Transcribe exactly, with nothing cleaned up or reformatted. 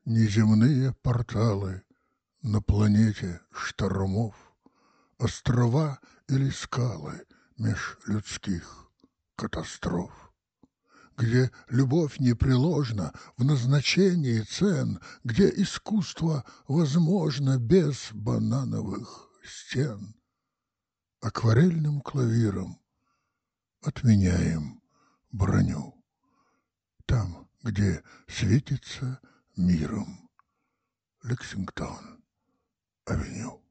Неземные порталы на планете штормов, острова или скалы меж людских катастроф, где любовь непреложна в назначении цен, где искусство возможно без банановых стен. Акварельным клавиром отменяем броню. Там, где светится миром Лексингтон-авеню.